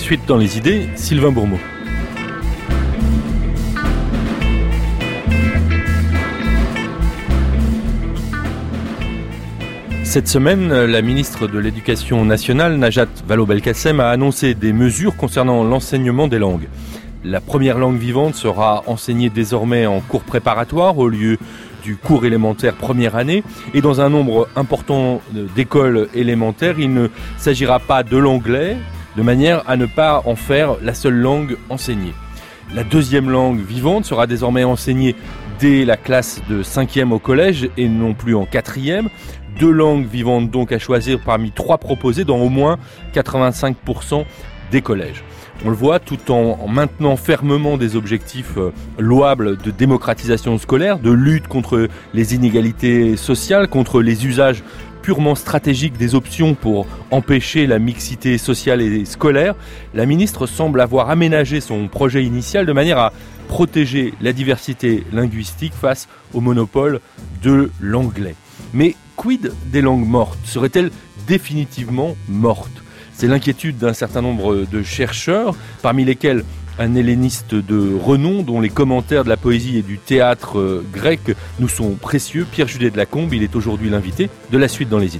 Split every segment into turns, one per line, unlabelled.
suite dans les idées, Sylvain Bourmeau. Cette semaine, la ministre de l'Éducation nationale, Najat Vallaud-Belkacem, a annoncé des mesures concernant l'enseignement des langues. La première langue vivante sera enseignée désormais en cours préparatoire au lieu du cours élémentaire première année. Et dans un nombre important d'écoles élémentaires, il ne s'agira pas de l'anglais, de manière à ne pas en faire la seule langue enseignée. La deuxième langue vivante sera désormais enseignée dès la classe de 5e au collège et non plus en 4e. 2 langues vivantes donc à choisir parmi 3 proposées dans au moins 85% des collèges. On le voit, tout en maintenant fermement des objectifs louables de démocratisation scolaire, de lutte contre les inégalités sociales, contre les usages purement stratégiques des options pour empêcher la mixité sociale et scolaire, la ministre semble avoir aménagé son projet initial de manière à protéger la diversité linguistique face au monopole de l'anglais. Mais quid des langues mortes ? Seraient-elles définitivement mortes ? C'est l'inquiétude d'un certain nombre de chercheurs, parmi lesquels un helléniste de renom dont les commentaires de la poésie et du théâtre grec nous sont précieux. Pierre Judet de Lacombe, il est aujourd'hui l'invité de La Suite dans les idées.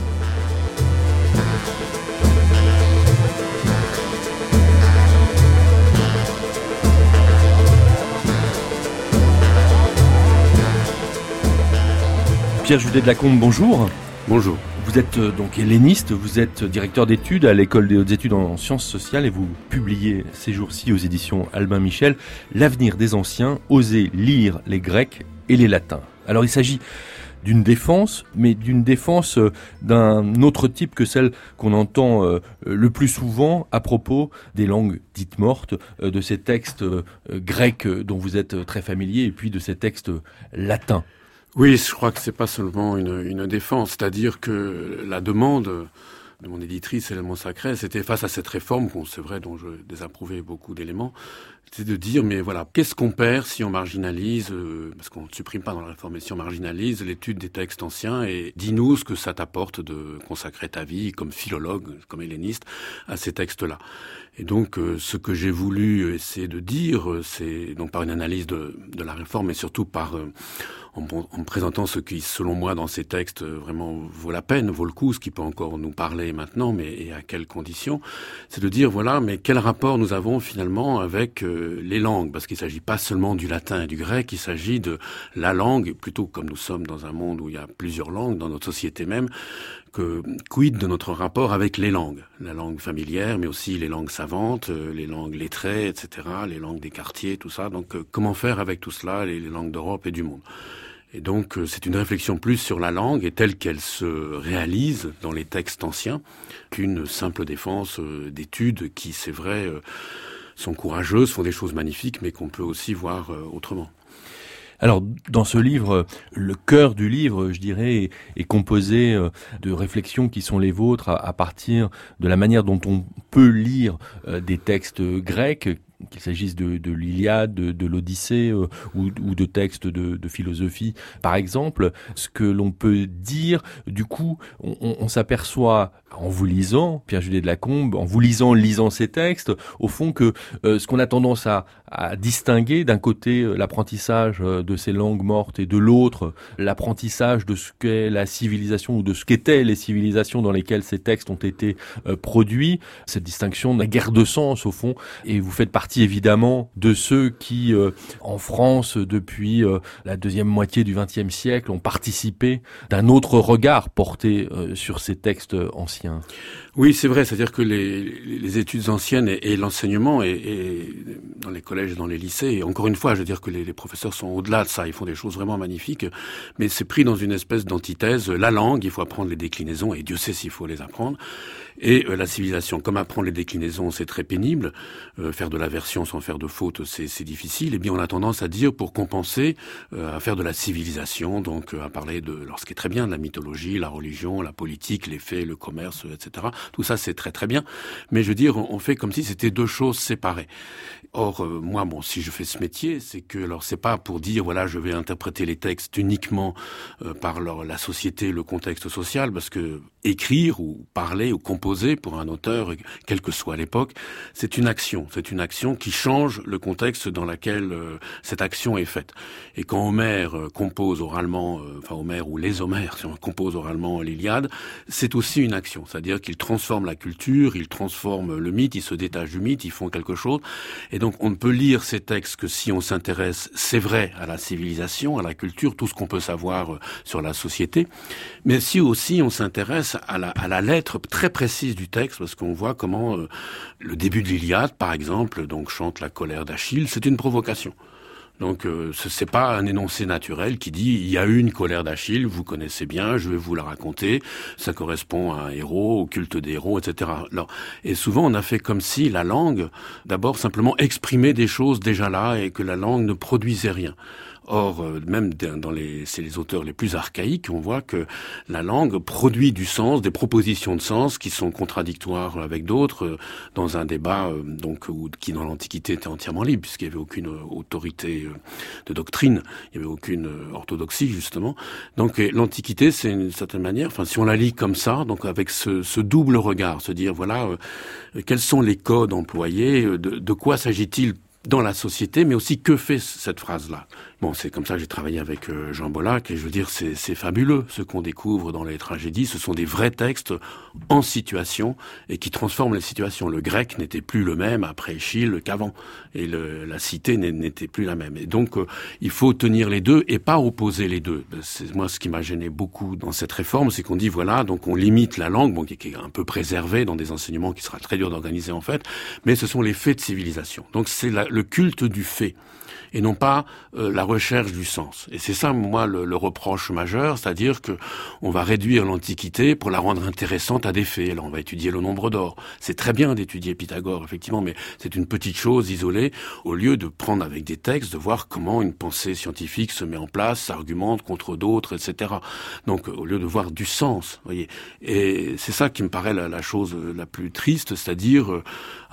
Pierre Judet de Lacombe, bonjour.
Bonjour.
Vous êtes donc helléniste, vous êtes directeur d'études à l'École des hautes études en sciences sociales et vous publiez ces jours-ci aux éditions Albin Michel « L'avenir des anciens, oser lire les Grecs et les Latins ». Alors il s'agit d'une défense, mais d'une défense d'un autre type que celle qu'on entend le plus souvent à propos des langues dites mortes, de ces textes grecs dont vous êtes très familier et puis de ces textes latins.
Oui, je crois que c'est pas seulement une défense, c'est-à-dire que la demande de mon éditrice Éléments Sacrés, c'était face à cette réforme, c'est vrai, dont je désapprouvais beaucoup d'éléments, c'est de dire, mais voilà, qu'est-ce qu'on perd si on marginalise, parce qu'on ne supprime pas dans la réforme, mais si on marginalise l'étude des textes anciens, et dis-nous ce que ça t'apporte de consacrer ta vie comme philologue, comme helléniste, à ces textes-là. Et donc, ce que j'ai voulu essayer de dire, c'est donc par une analyse de la réforme, mais surtout par en présentant ce qui, selon moi, dans ces textes, vraiment vaut la peine, vaut le coup, ce qui peut encore nous parler maintenant, mais et à quelles conditions, c'est de dire, voilà, mais quel rapport nous avons finalement avec les langues, parce qu'il ne s'agit pas seulement du latin et du grec, il s'agit de la langue, plutôt comme nous sommes dans un monde où il y a plusieurs langues, dans notre société même, quid de notre rapport avec les langues, la langue familière, mais aussi les langues savantes, les langues lettrées, etc., les langues des quartiers, tout ça. Donc, comment faire avec tout cela, les langues d'Europe et du monde ? Et donc, c'est une réflexion plus sur la langue et telle qu'elle se réalise dans les textes anciens qu'une simple défense d'études qui, c'est vrai, sont courageuses, font des choses magnifiques, mais qu'on peut aussi voir autrement.
Alors, dans ce livre, le cœur du livre, je dirais, est composé de réflexions qui sont les vôtres à partir de la manière dont on peut lire des textes grecs, qu'il s'agisse de l'Iliade, de l'Odyssée ou de textes de philosophie, par exemple. Ce que l'on peut dire, du coup, on s'aperçoit en vous lisant, Pierre Judet de Lacombe, en vous lisant ces textes, au fond que ce qu'on a tendance à distinguer, d'un côté l'apprentissage de ces langues mortes et de l'autre l'apprentissage de ce qu'est la civilisation ou de ce qu'étaient les civilisations dans lesquelles ces textes ont été produits, cette distinction n'a guère de sens au fond, et vous faites partie évidemment de ceux qui, en France, depuis la deuxième moitié du XXe siècle, ont participé d'un autre regard porté sur ces textes anciens.
Oui, c'est vrai, c'est-à-dire que les études anciennes et l'enseignement et dans les collèges et dans les lycées, et encore une fois, je veux dire que les professeurs sont au-delà de ça, ils font des choses vraiment magnifiques, mais c'est pris dans une espèce d'antithèse. La langue, il faut apprendre les déclinaisons, et Dieu sait s'il faut les apprendre, et la civilisation. Comme apprendre les déclinaisons, c'est très pénible, faire de la dispersion sans faire de faute, c'est difficile. Eh bien, on a tendance à dire, pour compenser, à faire de la civilisation, donc à parler alors ce qui est très bien, de la mythologie, la religion, la politique, les faits, le commerce, etc. Tout ça, c'est très très bien. Mais je veux dire, on fait comme si c'était deux choses séparées. Or, moi, si je fais ce métier, c'est que, alors, c'est pas pour dire, voilà, je vais interpréter les textes uniquement par la société, le contexte social, parce que écrire ou parler ou composer pour un auteur, quelle que soit l'époque, c'est une action qui change le contexte dans lequel cette action est faite. Et quand Homère compose oralement, Homère ou les Homères, si on compose oralement l'Iliade, c'est aussi une action, c'est-à-dire qu'il transforme la culture, il transforme le mythe, il se détache du mythe, ils font quelque chose. Et donc, on ne peut lire ces textes que si on s'intéresse, c'est vrai, à la civilisation, à la culture, tout ce qu'on peut savoir sur la société, mais si aussi on s'intéresse à la lettre très précise du texte, parce qu'on voit comment le début de l'Iliade, par exemple, donc chante la colère d'Achille, c'est une provocation. Donc c'est pas un énoncé naturel qui dit il y a eu une colère d'Achille, vous connaissez bien, je vais vous la raconter, ça correspond à un héros, au culte des héros, etc. Alors, et souvent on a fait comme si la langue, d'abord simplement exprimait des choses déjà là et que la langue ne produisait rien. Or, même c'est les auteurs les plus archaïques, on voit que la langue produit du sens, des propositions de sens qui sont contradictoires avec d'autres, dans un débat qui dans l'Antiquité était entièrement libre, puisqu'il n'y avait aucune autorité de doctrine, il n'y avait aucune orthodoxie justement. Donc l'Antiquité, c'est d'une certaine manière, si on la lit comme ça, donc avec ce double regard, se dire voilà, quels sont les codes employés, de quoi s'agit-il dans la société, mais aussi que fait cette phrase-là. C'est comme ça que j'ai travaillé avec Jean Bollack, et je veux dire, c'est fabuleux ce qu'on découvre dans les tragédies. Ce sont des vrais textes en situation et qui transforment les situations. Le grec n'était plus le même après Échille qu'avant, et la cité n'était plus la même. Et donc, il faut tenir les deux et pas opposer les deux. C'est moi ce qui m'a gêné beaucoup dans cette réforme, c'est qu'on dit voilà, donc on limite la langue, qui est un peu préservée dans des enseignements qui sera très dur d'organiser en fait, mais ce sont les faits de civilisation. Donc c'est le culte du fait, et non pas la recherche du sens. Et c'est ça, moi, le reproche majeur, c'est-à-dire que on va réduire l'Antiquité pour la rendre intéressante à des faits. Là, on va étudier le nombre d'or. C'est très bien d'étudier Pythagore, effectivement, mais c'est une petite chose isolée, au lieu de prendre avec des textes, de voir comment une pensée scientifique se met en place, s'argumente contre d'autres, etc. Donc, au lieu de voir du sens, voyez. Et c'est ça qui me paraît la chose la plus triste, c'est-à-dire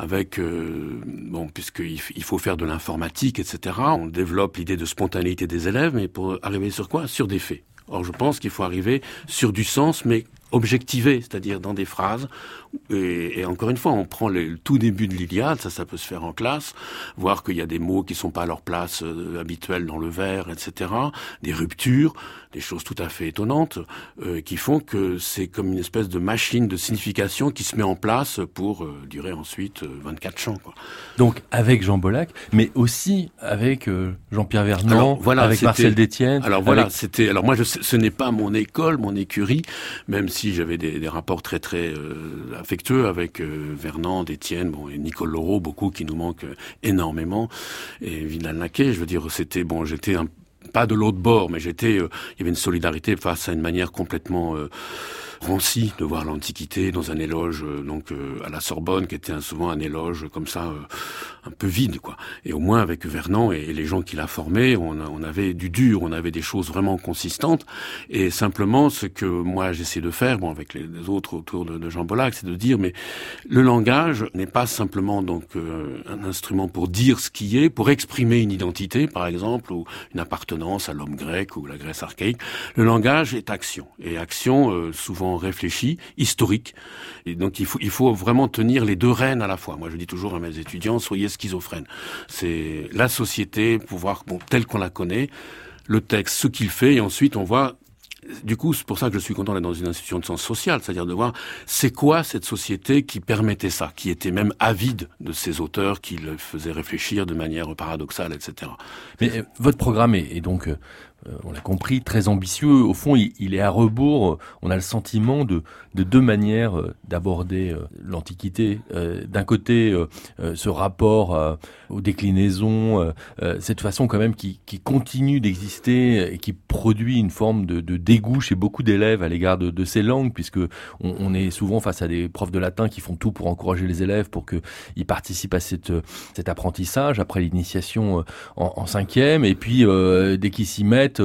puisqu'il faut faire de l'informatique, etc., on développe l'idée de spontanéité des élèves, mais pour arriver sur quoi ? Sur des faits. Or, je pense qu'il faut arriver sur du sens, mais objectivé, c'est-à-dire dans des phrases. Et encore une fois, on prend le tout début de l'Iliade, ça peut se faire en classe, voir qu'il y a des mots qui sont pas à leur place habituelle dans le vers, etc., des ruptures, des choses tout à fait étonnantes, qui font que c'est comme une espèce de machine de signification qui se met en place pour durer ensuite 24 chants, quoi.
Donc avec Jean Bollack, mais aussi avec Jean-Pierre Vernant, avec Marcel Détienne.
Alors voilà, alors moi ce n'est pas mon école, mon écurie, même si j'avais des rapports très très affectueux avec Vernant, Détienne, et Nicole Laureau, beaucoup qui nous manquent énormément, et Vidal-Naquet. Je veux dire, j'étais pas de l'autre bord, mais il y avait une solidarité face à une manière complètement ranci de voir l'Antiquité dans un éloge à la Sorbonne, qui était souvent un éloge comme ça un peu vide, quoi. Et au moins avec Vernant et les gens qu'il a formés, on avait du dur, on avait des choses vraiment consistantes. Et simplement, ce que moi j'essaie de faire, avec les autres autour de Jean Bollack, c'est de dire, mais le langage n'est pas simplement un instrument pour dire ce qui est, pour exprimer une identité, par exemple, ou une appartenance à l'homme grec ou la Grèce archaïque. Le langage est action, et action souvent réfléchie, historique. Et donc il faut vraiment tenir les deux rênes à la fois. Moi je dis toujours à mes étudiants, soyez schizophrènes. C'est la société, pouvoir telle qu'on la connaît, le texte, ce qu'il fait, et ensuite on voit. Du coup, c'est pour ça que je suis content d'être dans une institution de sciences sociales, c'est-à-dire de voir c'est quoi cette société qui permettait ça, qui était même avide de ces auteurs qui le faisaient réfléchir de manière paradoxale, etc.
Mais votre programme est donc on l'a compris, très ambitieux. Au fond, il est à rebours. On a le sentiment de deux manières d'aborder l'Antiquité. D'un côté, ce rapport aux déclinaisons, cette façon quand même qui continue d'exister et qui produit une forme de dégoût chez beaucoup d'élèves à l'égard de ces langues, puisque on est souvent face à des profs de latin qui font tout pour encourager les élèves pour qu'ils participent à cet apprentissage après l'initiation en cinquième, et puis dès qu'ils s'y mettent,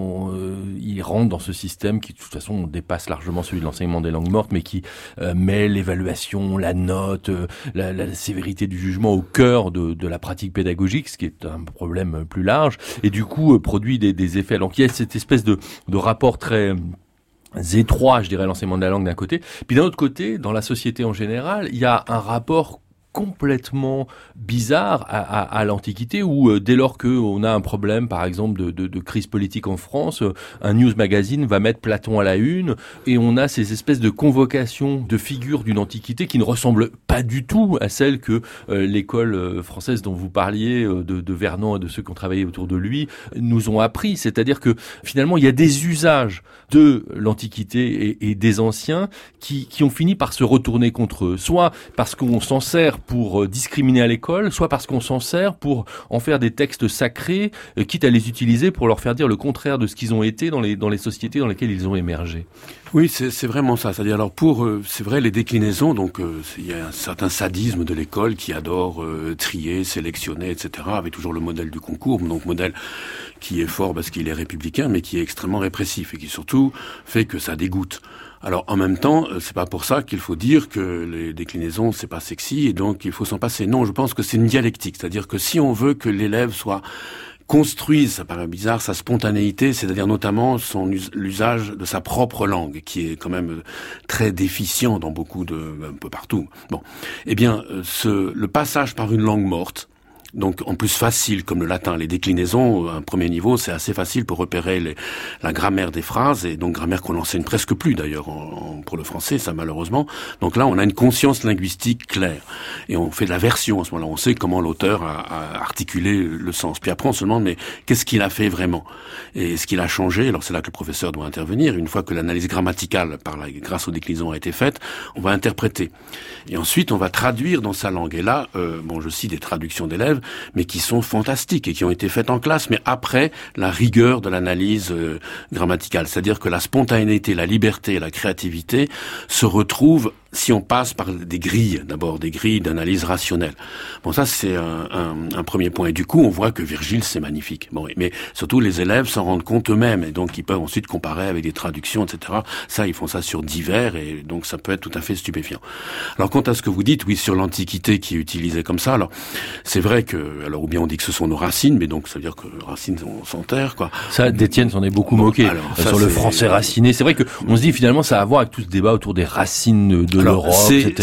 ils rentrent dans ce système qui de toute façon dépasse largement celui de l'enseignement des langues mortes, mais qui met l'évaluation, la note, la sévérité du jugement au cœur de la pratique pédagogique, ce qui est un problème plus large, et du coup produit des effets. Donc il y a cette espèce de rapport très étroit, je dirais, l'enseignement de la langue d'un côté, puis d'un autre côté, dans la société en général, il y a un rapport complètement bizarre à l'Antiquité, où dès lors qu'on a un problème, par exemple, de crise politique en France, un news magazine va mettre Platon à la une, et on a ces espèces de convocations de figures d'une Antiquité qui ne ressemblent pas du tout à celles que l'école française dont vous parliez, de Vernon et de ceux qui ont travaillé autour de lui, nous ont appris. C'est-à-dire que finalement, il y a des usages de l'Antiquité et des anciens qui ont fini par se retourner contre eux, soit parce qu'on s'en sert pour discriminer à l'école, soit parce qu'on s'en sert pour en faire des textes sacrés, quitte à les utiliser pour leur faire dire le contraire de ce qu'ils ont été dans les sociétés dans lesquelles ils ont émergé.
Oui, c'est vraiment ça. C'est-à-dire, alors c'est vrai, les déclinaisons, donc il y a un certain sadisme de l'école qui adore trier, sélectionner, etc., avec toujours le modèle du concours, donc modèle qui est fort parce qu'il est républicain, mais qui est extrêmement répressif et qui surtout fait que ça dégoûte. Alors en même temps, c'est pas pour ça qu'il faut dire que les déclinaisons c'est pas sexy et donc il faut s'en passer. Non, je pense que c'est une dialectique, c'est-à-dire que si on veut que l'élève construise, ça paraît bizarre, sa spontanéité, c'est-à-dire notamment l'usage de sa propre langue, qui est quand même très déficient dans un peu partout. Bon, eh bien, le passage par une langue morte, donc en plus facile comme le latin, les déclinaisons à un premier niveau, c'est assez facile pour repérer la grammaire des phrases, et donc grammaire qu'on n'enseigne presque plus d'ailleurs pour le français, ça malheureusement. Donc là on a une conscience linguistique claire et on fait de la version à ce moment-là, on sait comment l'auteur a articulé le sens. Puis après on se demande mais qu'est-ce qu'il a fait vraiment et ce qu'il a changé. Alors c'est là que le professeur doit intervenir. Une fois que l'analyse grammaticale grâce aux déclinaisons a été faite, on va interpréter et ensuite on va traduire dans sa langue. Et là je cite des traductions d'élèves mais qui sont fantastiques et qui ont été faites en classe, mais après la rigueur de l'analyse grammaticale. C'est-à-dire que la spontanéité, la liberté et la créativité se retrouvent si on passe par des grilles, d'abord des grilles d'analyse rationnelle. Bon, ça c'est un premier point. Et du coup, on voit que Virgile, c'est magnifique. Bon, mais surtout les élèves s'en rendent compte eux-mêmes et donc ils peuvent ensuite comparer avec des traductions, etc. Ça, ils font ça sur divers et donc ça peut être tout à fait stupéfiant. Alors, quant à ce que vous dites, oui, sur l'Antiquité qui est utilisée comme ça, alors c'est vrai que, alors ou bien on dit que ce sont nos racines, mais donc ça veut dire que racines on s'enterre, quoi.
Ça, Détienne s'en est beaucoup moqué.
Alors, ça,
sur le français raciné. C'est vrai que on se dit finalement ça a à voir avec tout ce débat autour des racines de l'Europe,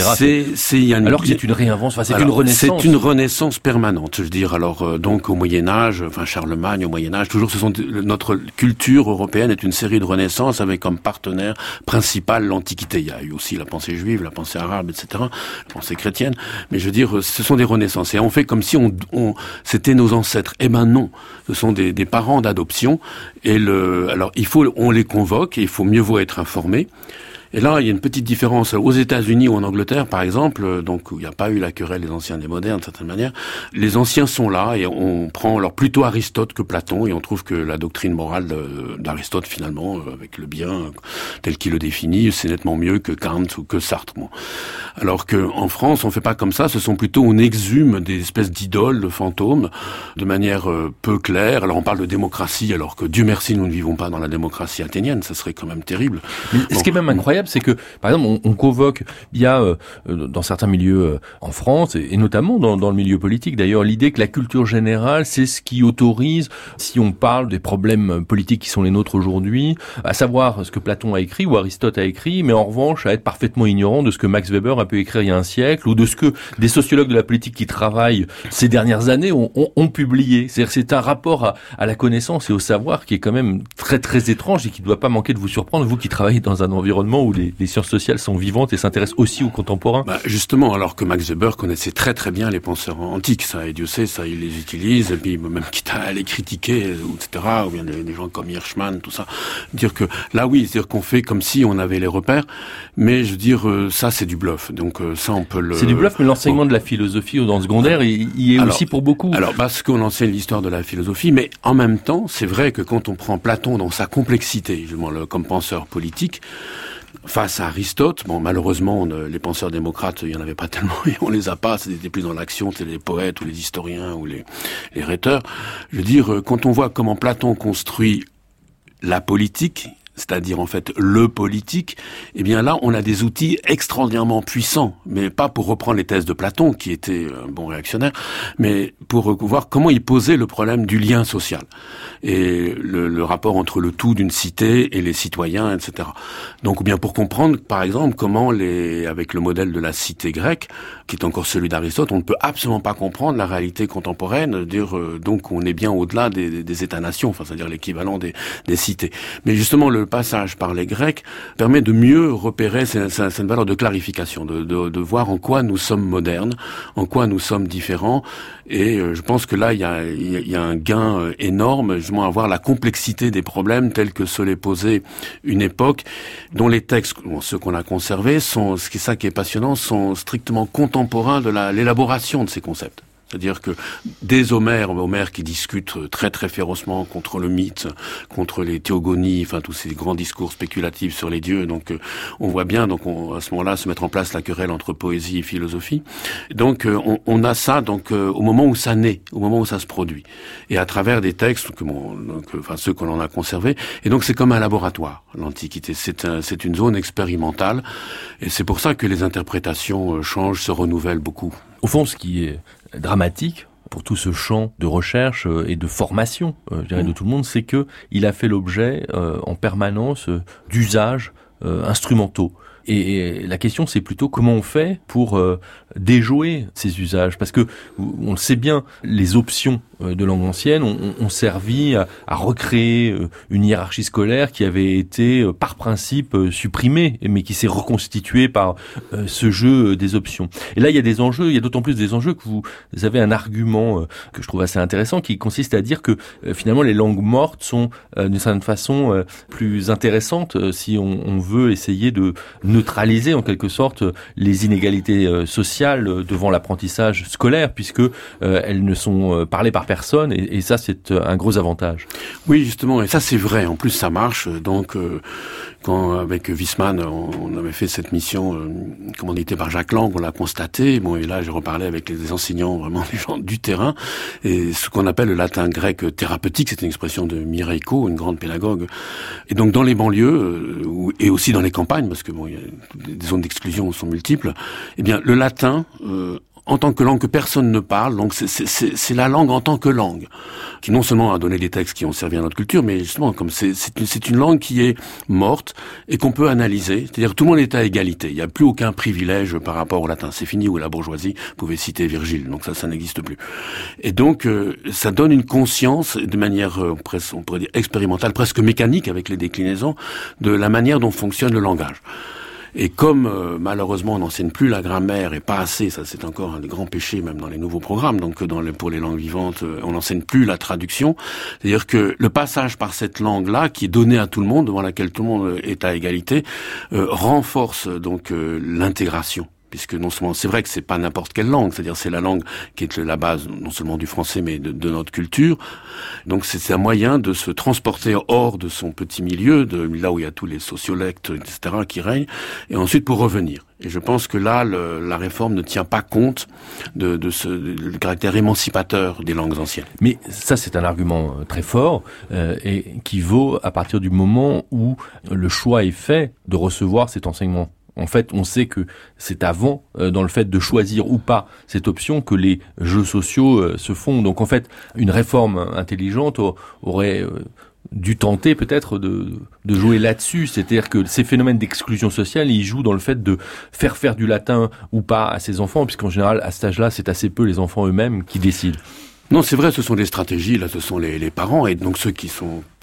etc. Alors que c'est une réinvention, c'est une renaissance.
C'est une renaissance permanente, je veux dire. Alors donc au Moyen-Âge, Charlemagne au Moyen-Âge, toujours notre culture européenne est une série de renaissances avec comme partenaire principal l'Antiquité. Il y a eu aussi la pensée juive, la pensée arabe, etc., la pensée chrétienne. Mais je veux dire, ce sont des renaissances. Et on fait comme si c'était nos ancêtres. Eh ben non, ce sont des parents d'adoption. Et alors on les convoque et il faut mieux vaut être informé. Et là, il y a une petite différence. Aux États-Unis ou en Angleterre, par exemple, donc où il n'y a pas eu la querelle des anciens et des modernes, d'une certaine manière, les anciens sont là et on prend alors plutôt Aristote que Platon et on trouve que la doctrine morale d'Aristote, finalement, avec le bien tel qu'il le définit, c'est nettement mieux que Kant ou que Sartre. Bon. Alors qu'en France, on fait pas comme ça. On exhume des espèces d'idoles, de fantômes, de manière peu claire. Alors on parle de démocratie, alors que Dieu merci, nous ne vivons pas dans la démocratie athénienne. Ça serait quand même terrible.
Mais ce qui est même incroyable, c'est que, par exemple, on convoque, il y a dans certains milieux en France, et notamment dans le milieu politique d'ailleurs, l'idée que la culture générale, c'est ce qui autorise, si on parle des problèmes politiques qui sont les nôtres aujourd'hui, à savoir ce que Platon a écrit ou Aristote a écrit, mais en revanche à être parfaitement ignorant de ce que Max Weber a pu écrire il y a un siècle, ou de ce que des sociologues de la politique qui travaillent ces dernières années ont publié. C'est-à-dire c'est un rapport à la connaissance et au savoir qui est quand même très très étrange et qui ne doit pas manquer de vous surprendre, vous qui travaillez dans un environnement où les sciences sociales sont vivantes et s'intéressent aussi aux contemporains.
Justement, alors que Max Weber connaissait très très bien les penseurs antiques, ça, et Dieu sait, ça, il les utilise, et puis même quitte à les critiquer, etc., ou bien des gens comme Hirschman, tout ça, dire que là, oui, c'est-à-dire qu'on fait comme si on avait les repères, mais je veux dire, ça, c'est du bluff, donc ça, on peut le...
C'est du bluff, mais l'enseignement de la philosophie dans le secondaire, il y est aussi pour beaucoup.
Alors, parce qu'on enseigne l'histoire de la philosophie, mais en même temps, c'est vrai que quand on prend Platon dans sa complexité, justement, comme penseur politique, face à Aristote, malheureusement, les penseurs démocrates, il y en avait pas tellement, et on les a pas, c'était plus dans l'action, c'était les poètes, ou les historiens, ou les rhéteurs. Je veux dire, quand on voit comment Platon construit la politique, c'est-à-dire en fait le politique, eh bien là on a des outils extraordinairement puissants, mais pas pour reprendre les thèses de Platon, qui était un bon réactionnaire, mais pour voir comment il posait le problème du lien social et le rapport entre le tout d'une cité et les citoyens, etc. Donc, ou bien pour comprendre, par exemple, comment avec le modèle de la cité grecque, qui est encore celui d'Aristote, on ne peut absolument pas comprendre la réalité contemporaine, donc on est bien au-delà des États-nations, enfin, c'est-à-dire l'équivalent des cités. Mais justement, le passage par les Grecs permet de mieux repérer, c'est une valeur de clarification, de voir en quoi nous sommes modernes, en quoi nous sommes différents, et je pense que là, il y a un gain énorme, justement, à voir la complexité des problèmes tels que se les posait une époque, dont les textes, ceux qu'on a conservés, c'est ça qui est passionnant, sont strictement contemporains de l'élaboration de ces concepts. C'est-à-dire que dès Homère qui discute très très férocement contre le mythe, contre les théogonies, enfin tous ces grands discours spéculatifs sur les dieux, donc on voit bien à ce moment-là se mettre en place la querelle entre poésie et philosophie. Donc on a ça au moment où ça naît, au moment où ça se produit, et à travers des textes ceux qu'on en a conservés. Et donc c'est comme un laboratoire, l'Antiquité. C'est une zone expérimentale, et c'est pour ça que les interprétations changent, se renouvellent beaucoup.
Au fond, ce qui est dramatique pour tout ce champ de recherche et de formation, je dirais, de tout le monde, c'est que il a fait l'objet en permanence d'usages instrumentaux. Et la question, c'est plutôt comment on fait pour déjouer ces usages, parce que on le sait bien, les options de langue ancienne ont servi à recréer une hiérarchie scolaire qui avait été par principe supprimée, mais qui s'est reconstituée par ce jeu des options. Et là, il y a des enjeux, il y a d'autant plus des enjeux que vous avez un argument que je trouve assez intéressant, qui consiste à dire que finalement les langues mortes sont d'une certaine façon plus intéressantes si on veut essayer de neutraliser en quelque sorte les inégalités sociales devant l'apprentissage scolaire, puisque elles ne sont parlées par personne, et ça c'est un gros avantage.
Oui, justement, et ça c'est vrai, en plus ça marche. Donc quand avec Wiesmann on avait fait cette mission commanditée par Jacques Lang, on l'a constaté, et là j'ai reparlé avec les enseignants, vraiment les gens du terrain, et ce qu'on appelle le latin grec thérapeutique, c'est une expression de Mireille Caux, une grande pédagogue, et donc dans les banlieues et aussi dans les campagnes, parce que des zones d'exclusion sont multiples, eh bien le latin en tant que langue que personne ne parle, donc c'est la langue en tant que langue, qui non seulement a donné des textes qui ont servi à notre culture, mais justement comme c'est une langue qui est morte et qu'on peut analyser, c'est-à-dire tout le monde est à égalité, il n'y a plus aucun privilège par rapport au latin, c'est fini où la bourgeoisie pouvait citer Virgile, donc ça n'existe plus. Et donc ça donne une conscience de manière on pourrait dire expérimentale, presque mécanique avec les déclinaisons, de la manière dont fonctionne le langage. Et comme malheureusement on n'enseigne plus la grammaire et pas assez, ça c'est encore un des grands péchés même dans les nouveaux programmes, donc pour les langues vivantes, on n'enseigne plus la traduction, c'est-à-dire que le passage par cette langue-là, qui est donnée à tout le monde, devant laquelle tout le monde est à égalité, renforce donc l'intégration. Puisque non seulement, c'est vrai que c'est pas n'importe quelle langue, c'est-à-dire c'est la langue qui est la base non seulement du français mais de notre culture. Donc c'est un moyen de se transporter hors de son petit milieu, de là où il y a tous les sociolectes, etc. qui règnent, et ensuite pour revenir. Et je pense que là, la réforme ne tient pas compte du caractère émancipateur des langues anciennes.
Mais ça, c'est un argument très fort et qui vaut à partir du moment où le choix est fait de recevoir cet enseignement. En fait, on sait que c'est avant, dans le fait de choisir ou pas cette option, que les jeux sociaux se font. Donc en fait, une réforme intelligente aurait dû tenter peut-être de jouer là-dessus. C'est-à-dire que ces phénomènes d'exclusion sociale, ils jouent dans le fait de faire du latin ou pas à ses enfants, puisqu'en général, à cet âge-là, c'est assez peu les enfants eux-mêmes qui décident.
Non, c'est vrai, ce sont des stratégies, là, ce sont les parents, et donc ceux qui sont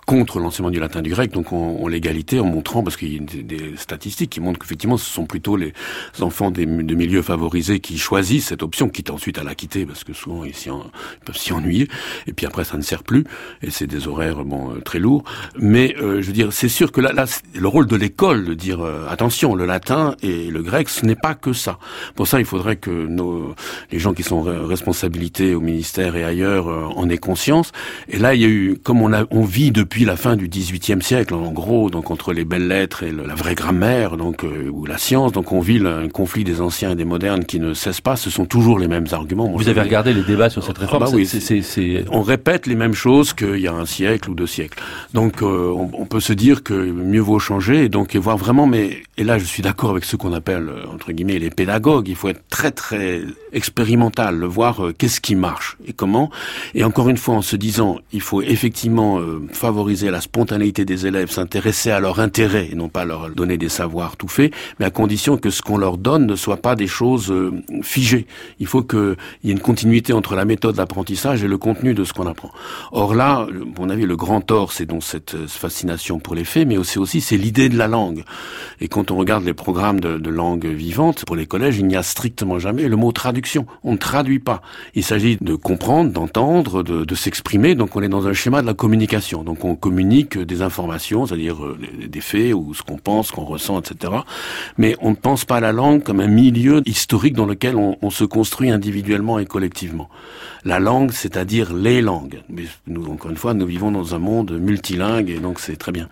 contre l'enseignement du latin et du grec, donc ont l'égalité en montrant, parce qu'il y a des statistiques qui montrent qu'effectivement ce sont plutôt les enfants de milieux favorisés qui choisissent cette option, quitte ensuite à la quitter, parce que souvent ils peuvent s'y ennuyer, et puis après ça ne sert plus, et c'est des horaires très lourds. Mais je veux dire, c'est sûr que là c'est le rôle de l'école de dire attention, le latin et le grec, ce n'est pas que ça. Pour ça, il faudrait que les gens qui sont responsabilités au ministère et ailleurs en aient conscience. Et là, il y a eu, comme on vit depuis la fin du XVIIIe siècle, en gros, donc entre les belles lettres et la vraie grammaire, donc ou la science, donc on vit un conflit des anciens et des modernes qui ne cesse pas. Ce sont toujours les mêmes arguments.
Vous avez regardé les débats sur cette réforme?
Oui, on répète les mêmes choses qu'il y a un siècle ou 2 siècles. Donc on peut se dire que mieux vaut changer et voir vraiment. Et là, je suis d'accord avec ceux qu'on appelle entre guillemets les pédagogues. Il faut être très très expérimental, voir qu'est-ce qui marche et comment. Et encore une fois, en se disant, il faut effectivement favoriser la spontanéité des élèves, s'intéresser à leur intérêt et non pas leur donner des savoirs tout faits, mais à condition que ce qu'on leur donne ne soit pas des choses figées. Il faut qu'il y ait une continuité entre la méthode d'apprentissage et le contenu de ce qu'on apprend. Or là, à mon avis, le grand tort, c'est donc cette fascination pour les faits, mais aussi c'est l'idée de la langue. Et quand on regarde les programmes de langue vivante, pour les collèges, il n'y a strictement jamais le mot traduction. On ne traduit pas. Il s'agit de comprendre, d'entendre, de s'exprimer. Donc on est dans un schéma de la communication. Donc on communique des informations, c'est-à-dire des faits ou ce qu'on pense, ce qu'on ressent, etc. Mais on ne pense pas à la langue comme un milieu historique dans lequel on se construit individuellement et collectivement. La langue, c'est-à-dire les langues. Mais nous, encore une fois, nous vivons dans un monde multilingue et donc c'est très bien.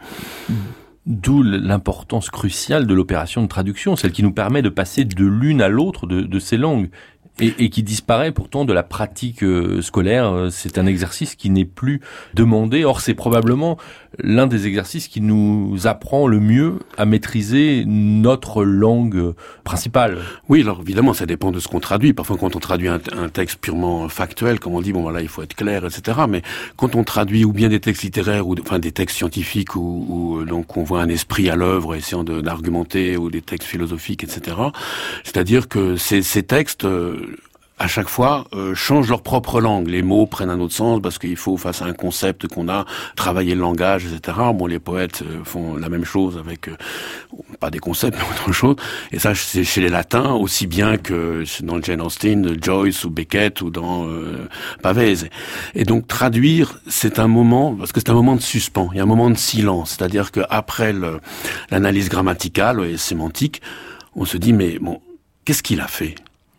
D'où l'importance cruciale de l'opération de traduction, celle qui nous permet de passer de l'une à l'autre de ces langues. Et qui disparaît pourtant de la pratique scolaire. C'est un exercice qui n'est plus demandé. Or, c'est probablement l'un des exercices qui nous apprend le mieux à maîtriser notre langue principale.
Oui, alors évidemment, ça dépend de ce qu'on traduit. Parfois, quand on traduit un texte purement factuel, comme on dit, il faut être clair, etc. Mais quand on traduit ou bien des textes littéraires, ou des textes scientifiques, ou donc on voit un esprit à l'œuvre essayant d'argumenter, ou des textes philosophiques, etc. C'est-à-dire que ces textes à chaque fois, changent leur propre langue. Les mots prennent un autre sens parce qu'il faut, face à un concept qu'on a, travailler le langage, etc. Les poètes font la même chose avec, pas des concepts, mais autre chose. Et ça, c'est chez les latins, aussi bien que dans Jane Austen, Joyce ou Beckett ou dans Pavese. Et donc, traduire, c'est un moment, parce que c'est un moment de suspens, il y a un moment de silence. C'est-à-dire qu'après l'analyse grammaticale et sémantique, on se dit, mais bon, qu'est-ce qu'il a fait ?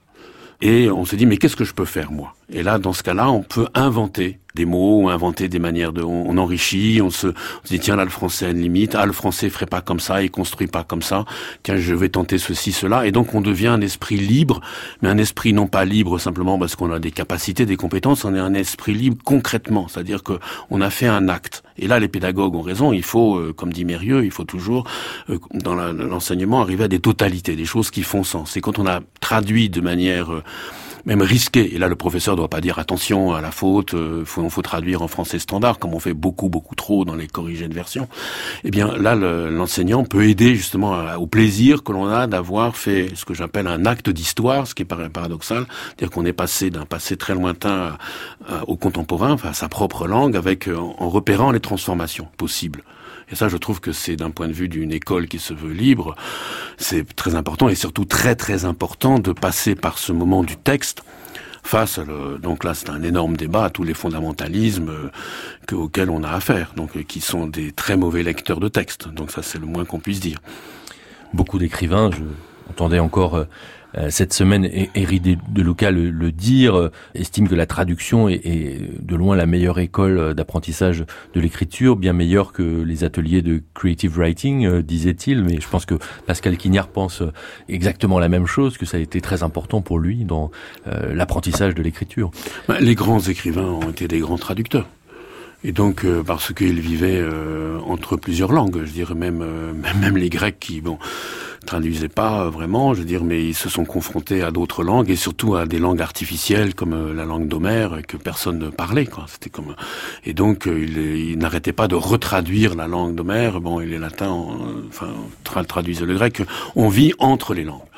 Et on se dit, mais qu'est-ce que je peux faire, moi? Et là, dans ce cas-là, on peut inventer des mots, inventer des manières on enrichit, on se dit, tiens, là, le français a une limite, le français ferait pas comme ça, il construit pas comme ça, tiens, je vais tenter ceci, cela, et donc on devient un esprit libre, mais un esprit non pas libre simplement parce qu'on a des capacités, des compétences, on est un esprit libre concrètement, c'est-à-dire que on a fait un acte. Et là, les pédagogues ont raison, il faut, comme dit Mérieux, il faut toujours, dans l'enseignement, arriver à des totalités, des choses qui font sens. Et quand on a traduit de manière même risqué. Et là, le professeur doit pas dire attention à la faute, faut traduire en français standard, comme on fait beaucoup trop dans les corrigés de version. Eh bien, là, l'enseignant peut aider justement au plaisir que l'on a d'avoir fait ce que j'appelle un acte d'histoire, ce qui est paradoxal, c'est-à-dire qu'on est passé d'un passé très lointain au contemporain, enfin à sa propre langue, en repérant les transformations possibles. Et ça, je trouve que c'est, d'un point de vue d'une école qui se veut libre, c'est très important et surtout très très important de passer par ce moment du texte face à donc là c'est un énorme débat à tous les fondamentalismes auxquels on a affaire, donc qui sont des très mauvais lecteurs de texte. Donc ça, c'est le moins qu'on puisse dire.
Beaucoup d'écrivains, je entendais encore cette semaine Éric de Luca le dire, estime que la traduction est de loin la meilleure école d'apprentissage de l'écriture, bien meilleure que les ateliers de creative writing, disait-il. Mais je pense que Pascal Quignard pense exactement la même chose, que ça a été très important pour lui dans l'apprentissage de l'écriture.
Les grands écrivains ont été des grands traducteurs. Et donc, parce qu'ils vivaient entre plusieurs langues, je dirais même les Grecs qui, traduisaient pas vraiment, je veux dire, mais ils se sont confrontés à d'autres langues et surtout à des langues artificielles comme la langue d'Homère que personne ne parlait, quoi. C'était comme, et donc ils n'arrêtaient pas de retraduire la langue d'Homère. Et les latins, traduisaient le grec. On vit entre les langues.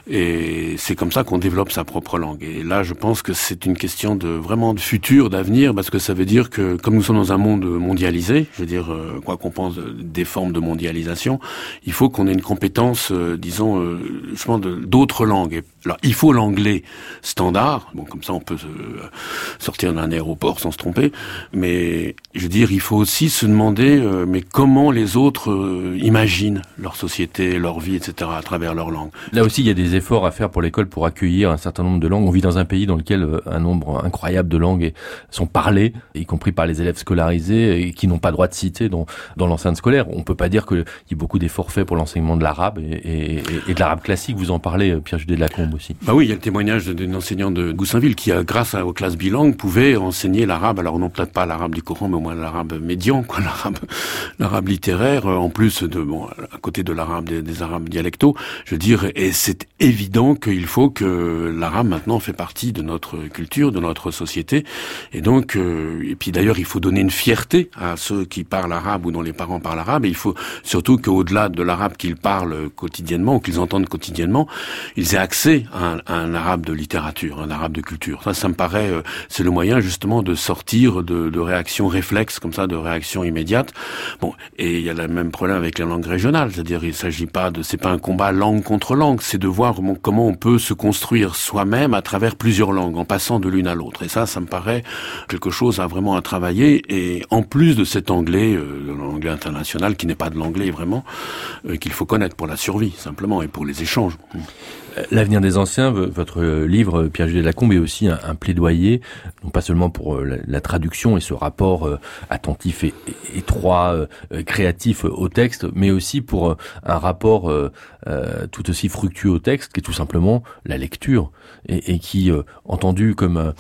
Et c'est comme ça qu'on développe sa propre langue. Et là, je pense que c'est une question vraiment de futur, d'avenir, parce que ça veut dire que, comme nous sommes dans un monde mondialisé, je veux dire, quoi qu'on pense des formes de mondialisation, il faut qu'on ait une compétence, justement, d'autres langues. Alors, il faut l'anglais standard. Bon, comme ça, on peut sortir d'un aéroport sans se tromper. Mais, je veux dire, il faut aussi se demander, mais comment les autres imaginent leur société, leur vie, etc., à travers leur langue.
Là aussi, il y a des efforts à faire pour l'école pour accueillir un certain nombre de langues. On vit dans un pays dans lequel un nombre incroyable de langues sont parlées, y compris par les élèves scolarisés et qui n'ont pas droit de citer dans l'enceinte scolaire. On peut pas dire qu'il y ait beaucoup d'efforts faits pour l'enseignement de l'arabe et de l'arabe classique. Vous en parlez, Pierre-Judet de Lacombe aussi.
Bah oui, il y a le témoignage d'une enseignante de Goussainville qui, grâce aux classes bilingues, pouvait enseigner l'arabe. Alors non, peut-être pas l'arabe du Coran, mais au moins l'arabe médian, quoi, l'arabe littéraire, en plus à côté de l'arabe des arabes dialectaux. Je veux dire, et c'est évident qu'il faut que l'arabe maintenant fait partie de notre culture, de notre société. Et donc, et puis d'ailleurs, il faut donner une fierté à ceux qui parlent arabe ou dont les parents parlent arabe. Et il faut surtout qu'au-delà de l'arabe qu'ils parlent quotidiennement ou qu'ils entendent quotidiennement, ils aient accès à un arabe de littérature, un arabe de culture. Ça me paraît, c'est le moyen justement de sortir de réactions réflexes comme ça, de réactions immédiates. Bon, et il y a le même problème avec les langues régionales, c'est-à-dire il s'agit pas c'est pas un combat langue contre langue, c'est de voir comment on peut se construire soi-même à travers plusieurs langues, en passant de l'une à l'autre. Et ça me paraît quelque chose vraiment à travailler. Et en plus de cet anglais, l'anglais international, qui n'est pas de l'anglais vraiment, qu'il faut connaître pour la survie, simplement, et pour les échanges.
L'avenir des anciens, votre livre, Pierre-Judet de Lacombe, est aussi un plaidoyer, non pas seulement pour la traduction et ce rapport attentif et étroit, créatif au texte, mais aussi pour un rapport tout aussi fructueux au texte, qui est tout simplement la lecture, et qui, entendu comme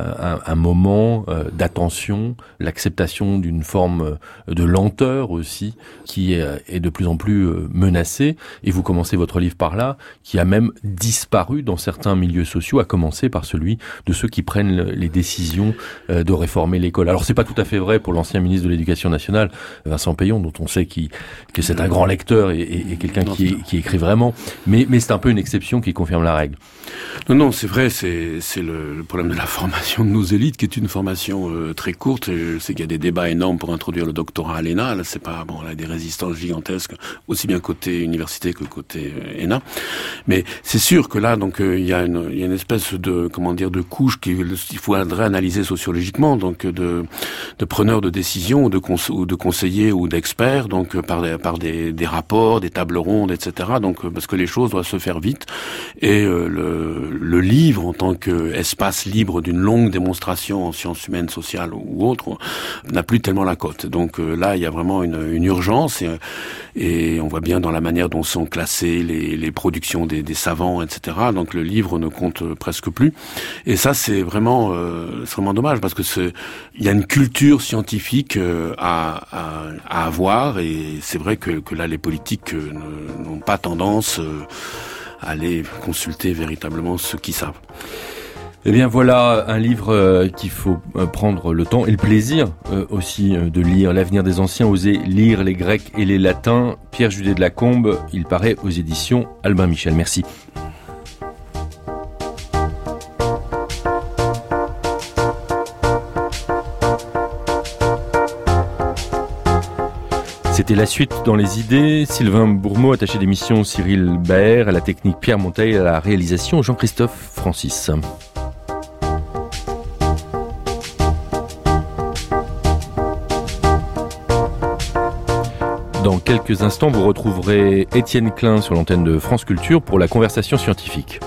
un moment d'attention, l'acceptation d'une forme de lenteur aussi, qui est de plus en plus menacée. Et vous commencez votre livre par là, qui a même disparu dans certains milieux sociaux, à commencer par celui de ceux qui prennent les décisions de réformer l'école. Alors c'est pas tout à fait vrai pour l'ancien ministre de l'Éducation nationale, Vincent Peillon, dont on sait que c'est un grand lecteur et quelqu'un qui écrit vraiment, mais c'est un peu une exception qui confirme la règle.
Non, c'est vrai, c'est le problème de la formation de nos élites, qui est une formation très courte. Je sais qu'il y a des débats énormes pour introduire le doctorat à l'ENA. Là, c'est pas là, des résistances gigantesques, aussi bien côté université que côté ENA. Mais c'est sûr que là, donc, il y a une espèce de couche qu'il faudrait analyser sociologiquement, donc de preneurs de décision, ou de conseillers ou d'experts, donc par des rapports, des tables rondes, etc. Donc parce que les choses doivent se faire vite, et le livre en tant qu'espace libre d'une longue démonstration en sciences humaines, sociales ou autres n'a plus tellement la cote. Donc là, il y a vraiment une urgence, et on voit bien dans la manière dont sont classées les productions des savants, etc. Donc le livre ne compte presque plus. Et ça, c'est vraiment dommage, parce que il y a une culture scientifique à avoir, et c'est vrai que là, les politiques n'ont pas tendance à aller consulter véritablement ceux qui savent.
Eh bien voilà un livre qu'il faut prendre le temps et le plaisir aussi de lire. L'avenir des anciens, oser lire les Grecs et les Latins. Pierre-Judet de Lacombe, il paraît aux éditions Albin Michel. Merci. C'était la suite dans les idées. Sylvain Bourmeau, attaché d'émission Cyril Baer, à la technique Pierre Monteil, à la réalisation Jean-Christophe Francis. Dans quelques instants, vous retrouverez Étienne Klein sur l'antenne de France Culture pour la conversation scientifique.